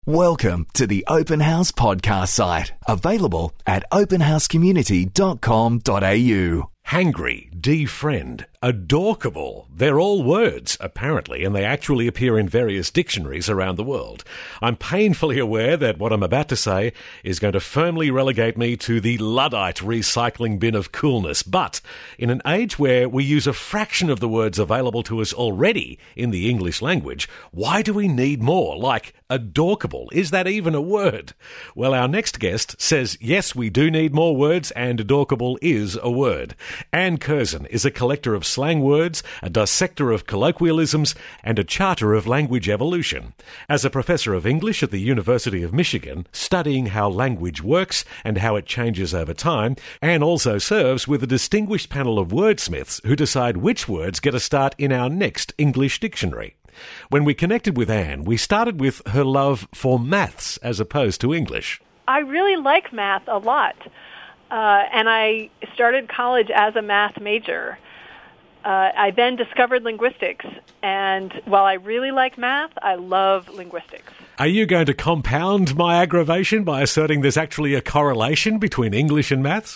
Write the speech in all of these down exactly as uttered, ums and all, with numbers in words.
Welcome to the Open House podcast site, available at open house community dot com dot a u. Hangry, defriend, adorkable. They're all words, apparently, and they actually appear in various dictionaries around the world. I'm painfully aware that what I'm about to say is going to firmly relegate me to the Luddite recycling bin of coolness. But in an age where we use a fraction of the words available to us already in the English language, why do we need more? Like adorkable. Is that even a word? Well, our next guest says, yes, we do need more words, and adorkable is a word. Anne Curzon is a collector of slang words, a dissector of colloquialisms, and a charter of language evolution. As a professor of English at the University of Michigan, studying how language works and how it changes over time, Anne also serves with a distinguished panel of wordsmiths who decide which words get a start in our next English dictionary. When we connected with Anne, we started with her love for maths as opposed to English. I really like math a lot. Uh, and I started college as a math major. Uh, I then discovered linguistics, and while I really like math, I love linguistics. Are you going to compound my aggravation by asserting there's actually a correlation between English and maths?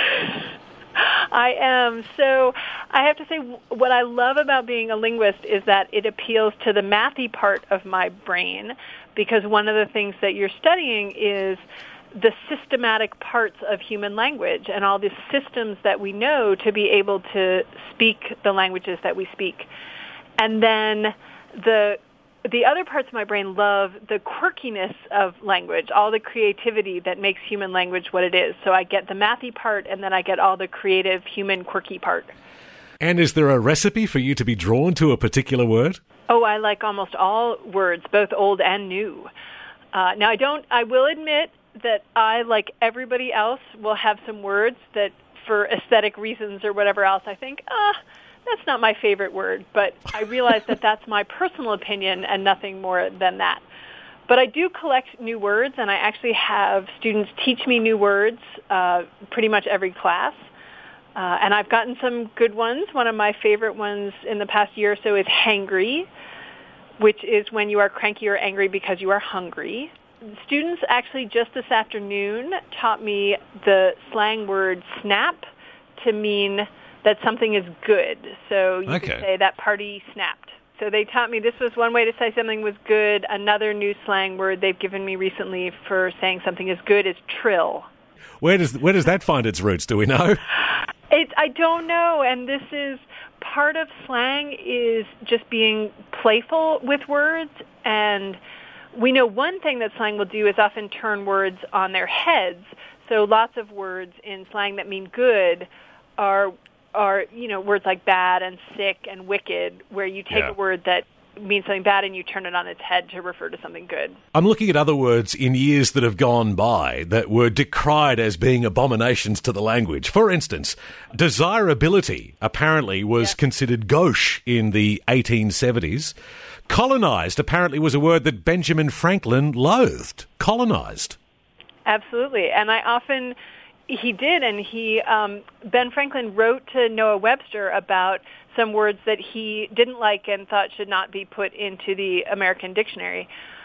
I am. So I have to say, what I love about being a linguist is that it appeals to the mathy part of my brain, because one of the things that you're studying is the systematic parts of human language and all the systems that we know to be able to speak the languages that we speak. And then the the other parts of my brain love the quirkiness of language, all the creativity that makes human language what it is. So I get the mathy part, and then I get all the creative, human, quirky part. And is there a recipe for you to be drawn to a particular word? Oh, I like almost all words, both old and new. Uh, now, I don't. I will admit that I, like everybody else, will have some words that, for aesthetic reasons or whatever else, I think, ah, that's not my favorite word. But I realize that that's my personal opinion and nothing more than that. But I do collect new words, and I actually have students teach me new words uh, pretty much every class. Uh, and I've gotten some good ones. One of my favorite ones in the past year or so is hangry, which is when you are cranky or angry because you are hungry. Students actually just this afternoon taught me the slang word snap to mean that something is good. So you okay. could say that party snapped. So they taught me this was one way to say something was good. Another new slang word they've given me recently for saying something is good is trill. Where does where does that find its roots? Do we know? It, I don't know, and this is part of slang is just being playful with words, and we know one thing that slang will do is often turn words on their heads. So lots of words in slang that mean good are, are you know, words like bad and sick and wicked, where you take yeah. a word that means something bad and you turn it on its head to refer to something good. I'm looking at other words in years that have gone by that were decried as being abominations to the language. For instance, desirability apparently was yeah. considered gauche in the eighteen seventies. Colonized apparently was a word that Benjamin Franklin loathed. Colonized. Absolutely. And I often, he did, and he, um, Ben Franklin wrote to Noah Webster about some words that he didn't like and thought should not be put into the American dictionary.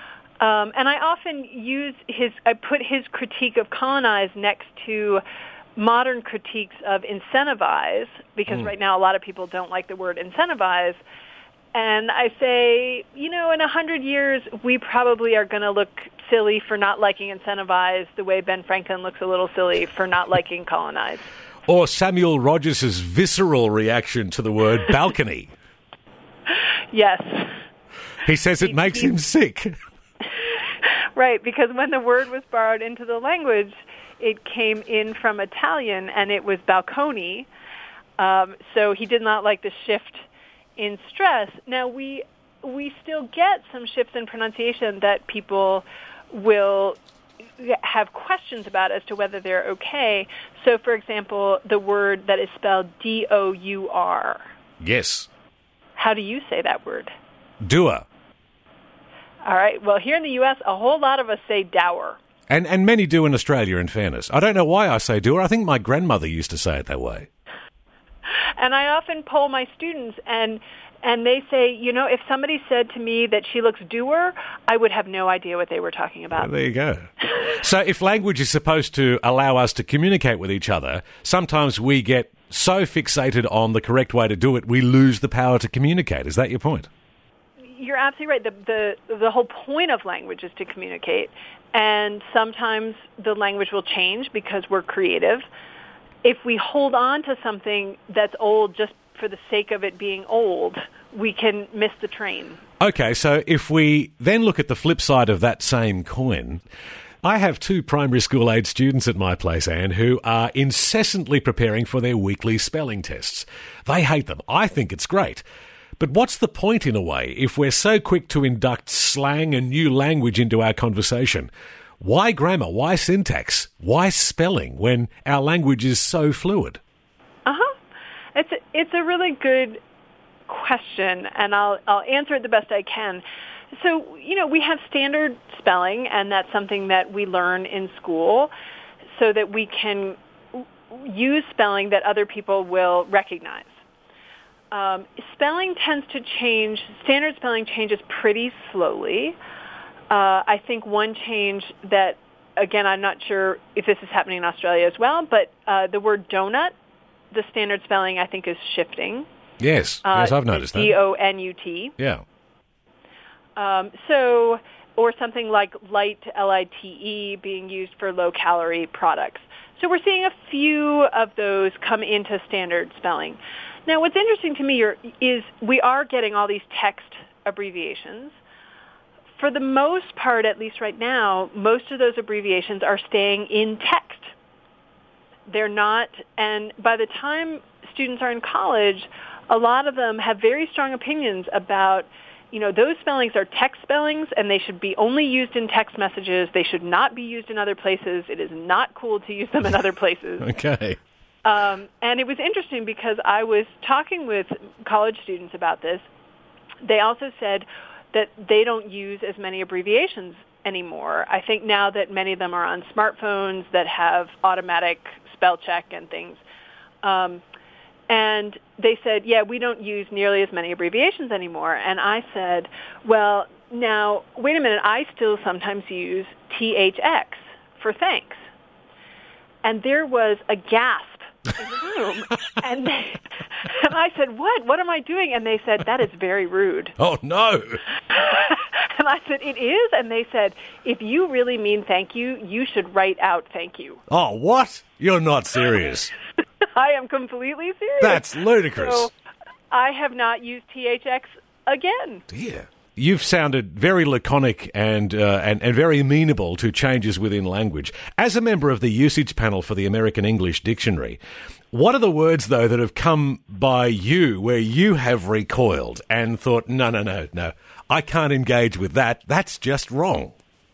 Um, and I often use his, I put his critique of colonize next to modern critiques of incentivize, because mm. right now a lot of people don't like the word incentivize. And I say, you know, in a hundred years, we probably are going to look silly for not liking incentivize the way Ben Franklin looks a little silly for not liking colonize. Or Samuel Rogers' visceral reaction to the word balcony. Yes. He says it he, makes he, him sick. Right, because when the word was borrowed into the language, it came in from Italian, and it was balcony. Um, so he did not like the shift in stress. Now, we we still get some shifts in pronunciation that people will have questions about as to whether they're okay. So, for example, the word that is spelled D O U R. Yes. How do you say that word? Doer. All right. Well, here in the U S, a whole lot of us say dower. And and many do in Australia, in fairness. I don't know why I say doer. I think my grandmother used to say it that way. And I often poll my students, and and they say, you know, if somebody said to me that she looks dour, I would have no idea what they were talking about. Well, there you go. So if language is supposed to allow us to communicate with each other, sometimes we get so fixated on the correct way to do it, we lose the power to communicate. Is that your point? You're absolutely right. The, the, the whole point of language is to communicate, and sometimes the language will change because we're creative. If we hold on to something that's old just for the sake of it being old, we can miss the train. Okay, so if we then look at the flip side of that same coin, I have two primary school age students at my place, Anne, who are incessantly preparing for their weekly spelling tests. They hate them. I think it's great. But what's the point, in a way, if we're so quick to induct slang and new language into our conversation? Why grammar? Why syntax? Why spelling when our language is so fluid? Uh-huh. It's a, it's a really good question, and I'll I'll answer it the best I can. So, you know, we have standard spelling, and that's something that we learn in school so that we can use spelling that other people will recognize. Um, spelling tends to change, standard spelling changes pretty slowly. Uh, I think one change that, again, I'm not sure if this is happening in Australia as well, but uh, the word donut, the standard spelling, I think, is shifting. Yes, uh, yes, I've noticed that. D O N U T. Yeah. Um, so, or something like light, L I T E, being used for low-calorie products. So we're seeing a few of those come into standard spelling. Now, what's interesting to me are, is we are getting all these text abbreviations. For the most part, at least right now, most of those abbreviations are staying in text. They're not, and by the time students are in college, a lot of them have very strong opinions about, you know, those spellings are text spellings, and they should be only used in text messages. They should not be used in other places. It is not cool to use them in other places. Okay. Um, and it was interesting because I was talking with college students about this. They also said that they don't use as many abbreviations anymore. I think now that many of them are on smartphones that have automatic spell check and things. Um, and they said, yeah, we don't use nearly as many abbreviations anymore. And I said, well, now, wait a minute, I still sometimes use T H X for thanks. And there was a gasp in the room. and, they, and I said, what? What am I doing? And they said, that is very rude. Oh, no. And I said, it is? And they said, if you really mean thank you, you should write out thank you. Oh, what? You're not serious. I am completely serious. That's ludicrous. So I have not used T H X again. Dear. You've sounded very laconic and, uh, and and very amenable to changes within language. As a member of the usage panel for the American English Dictionary, what are the words, though, that have come by you where you have recoiled and thought, no, no, no, no, I can't engage with that. That's just wrong.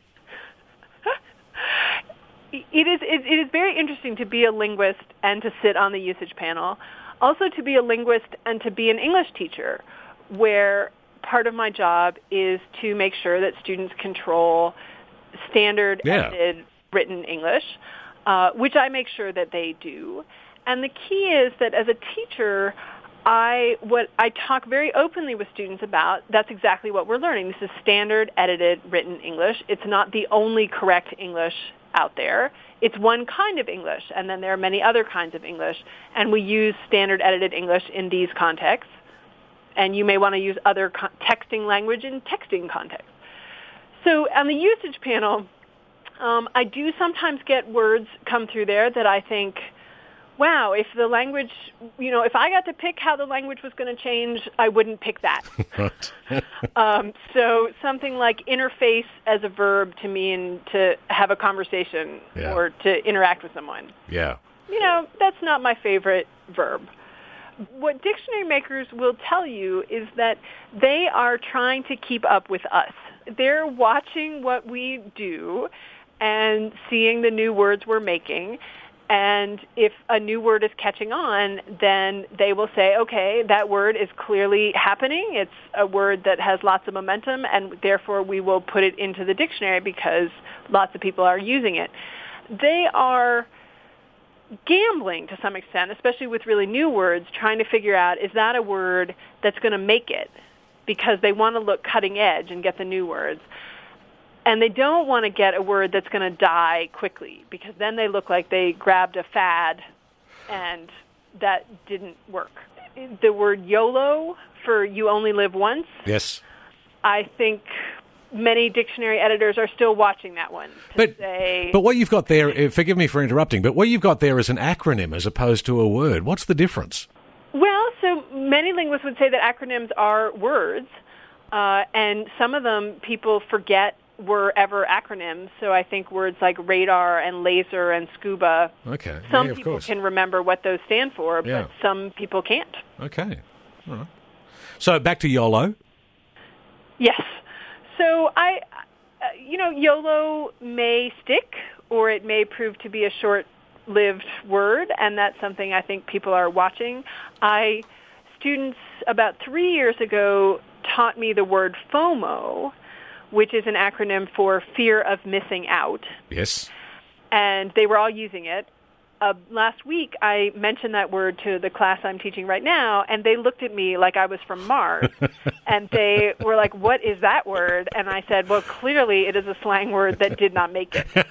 It is, it, it is very interesting to be a linguist and to sit on the usage panel. Also to be a linguist and to be an English teacher, where part of my job is to make sure that students control standard yeah. edited written English, uh, which I make sure that they do. And the key is that as a teacher, I what I talk very openly with students about, that's exactly what we're learning. This is standard edited written English. It's not the only correct English out there. It's one kind of English, and then there are many other kinds of English, and we use standard edited English in these contexts. And you may want to use other co- texting language in texting context. So on the usage panel, um, I do sometimes get words come through there that I think, wow, if the language, you know, if I got to pick how the language was going to change, I wouldn't pick that. um, so something like interface as a verb to mean to have a conversation yeah. or to interact with someone. Yeah. You know, that's not my favorite verb. What dictionary makers will tell you is that they are trying to keep up with us. They're watching what we do and seeing the new words we're making. And if a new word is catching on, then they will say, okay, that word is clearly happening. It's a word that has lots of momentum, and therefore we will put it into the dictionary because lots of people are using it. They are gambling to some extent, especially with really new words, trying to figure out, is that a word that's going to make it? Because they want to look cutting edge and get the new words. And they don't want to get a word that's going to die quickly, because then they look like they grabbed a fad and that didn't work. The word YOLO, for you only live once. Yes. I think many dictionary editors are still watching that one. To but, say, but what you've got there, forgive me for interrupting, but what you've got there is an acronym as opposed to a word. What's the difference? Well, so many linguists would say that acronyms are words, uh, and some of them people forget were ever acronyms. So I think words like radar and laser and scuba, okay. some yeah, of people course. can remember what those stand for, yeah. but some people can't. Okay. All right. So back to YOLO. Yes. So I, uh, you know, YOLO may stick, or it may prove to be a short-lived word, and that's something I think people are watching. I students about three years ago taught me the word FOMO, which is an acronym for fear of missing out. Yes. And they were all using it. Uh, last week, I mentioned that word to the class I'm teaching right now, and they looked at me like I was from Mars. And they were like, what is that word? And I said, well, clearly it is a slang word that did not make it.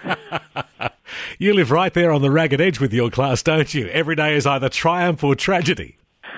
You live right there on the ragged edge with your class, don't you? Every day is either triumph or tragedy.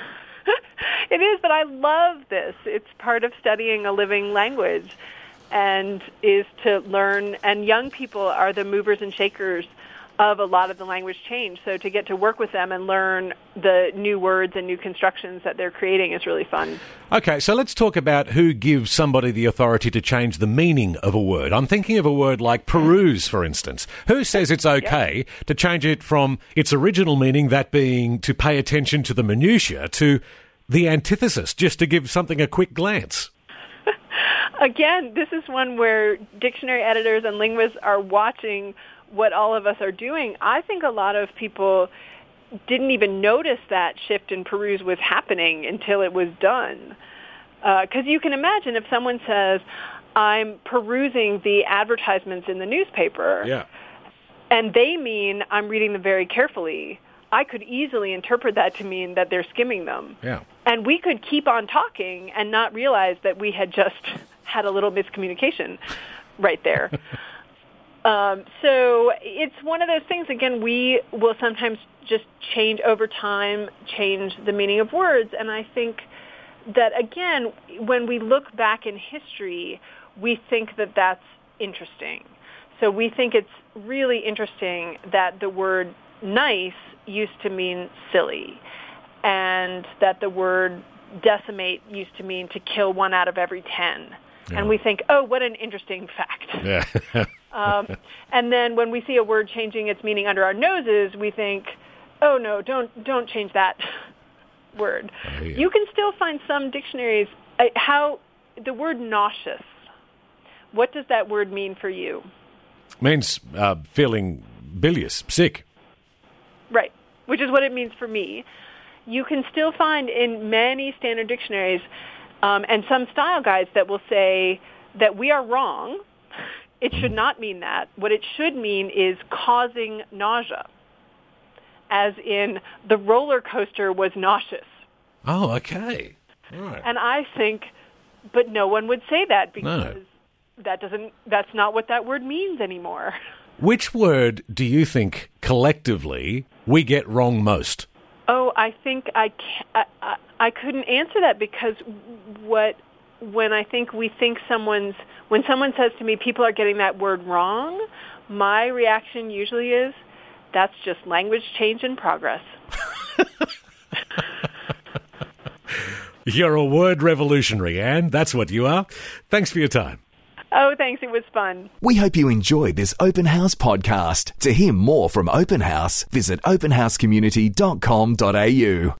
It is, but I love this. It's part of studying a living language, and is to learn, and young people are the movers and shakers of a lot of the language change. So to get to work with them and learn the new words and new constructions that they're creating is really fun. Okay, so let's talk about who gives somebody the authority to change the meaning of a word. I'm thinking of a word like peruse, for instance. Who says it's okay yep. to change it from its original meaning, that being to pay attention to the minutiae, to the antithesis, just to give something a quick glance? Again, this is one where dictionary editors and linguists are watching what all of us are doing. I think a lot of people didn't even notice that shift in peruse was happening until it was done. Because uh, you can imagine if someone says, I'm perusing the advertisements in the newspaper, yeah. and they mean I'm reading them very carefully, I could easily interpret that to mean that they're skimming them. Yeah. And we could keep on talking and not realize that we had just had a little miscommunication right there. Um, so it's one of those things, again, we will sometimes just change over time, change the meaning of words. And I think that, again, when we look back in history, we think that that's interesting. So we think it's really interesting that the word nice used to mean silly, and that the word decimate used to mean to kill one out of every ten. Yeah. And we think, oh, what an interesting fact. Yeah. um, and then when we see a word changing its meaning under our noses, we think, oh, no, don't don't change that word. Oh, yeah. You can still find some dictionaries. Uh, how the word nauseous, what does that word mean for you? Means uh, feeling bilious, sick. Right, which is what it means for me. You can still find in many standard dictionaries Um, and some style guides that will say that we are wrong. It should not mean that. What it should mean is causing nausea, as in the roller coaster was nauseous. Oh, okay. All right. And I think, but no one would say that because no. that doesn't. That's not what that word means anymore. Which word do you think collectively we get wrong most? Oh, I think I, can't, I, I I couldn't answer that, because what when I think we think someone's when someone says to me people are getting that word wrong, my reaction usually is that's just language change in progress. You're a word revolutionary, Anne. That's what you are. Thanks for your time. Oh, thanks. It was fun. We hope you enjoyed this Open House podcast. To hear more from Open House, visit open house community dot com dot a u.